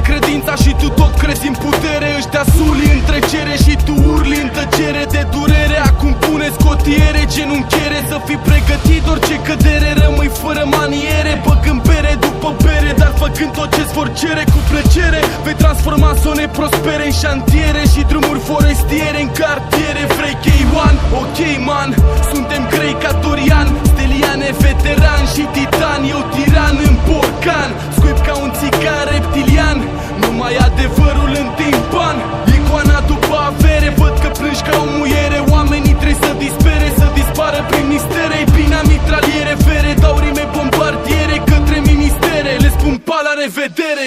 credința și tu tot crezi în putere. Ăștia suli în trecere și tu urli în tăcere de durere. Acum pune scotiere, genunchiere, să fii pregătit orice cădere. Rămâi fără maniere, băgând bere după bere, dar făcând tot ce-ți vor cere cu plăcere. Vei transforma zone prospere în șantiere și drumuri forestiere în cartiere. Vrei K1? Ok, man, suntem grei ca Dorian, steliane, veteran și titan. Eu tiran în borcan, scuip ca un țigan reptilian. Numai adevărul în timpan. Icoana după avere, văd că plângi ca o muiere. Oamenii trebuie să dispere, să dispară prin mistere. Bina mitraliere, fere, dau rime bombardiere către ministere. Le spun pa la revedere.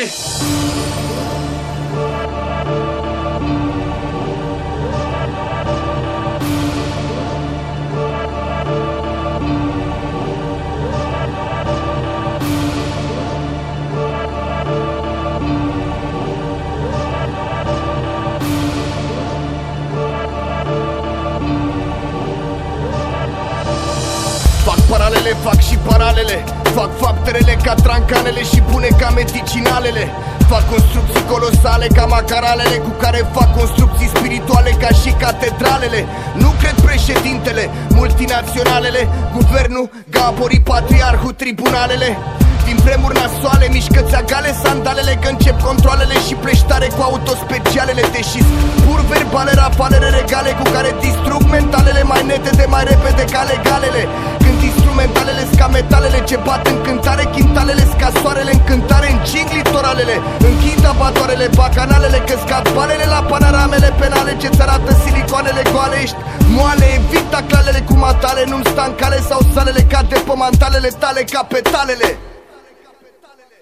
Paralele, fac și paralele, fac fapterele ca trancanele și bune ca medicinalele. Fac construcții colosale ca macaralele, cu care fac construcții spirituale ca și catedralele. Nu cred președintele, multinaționalele, guvernul, Gabori, patriarhul, tribunalele. Din vremuri nasoale, mișcă-ți agale sandalele, că încep controlele și pleștare cu autospecialele. Deși pur verbale, rafalele regale cu care distrug mentalele mai nete de mai repede ca legalele. Când instrumentalele ca metalele ce bat în cântare, chintalele ca soarele în cântare, încing litoralele. Închid abatoarele, bacanalele, că scad balele la panoramele penale ce-ți arată silicoanele goale. Ești moale, evita clalele cu matale, nu-mi sta în cale sau salele ca de pe mantalele tale ca petalele.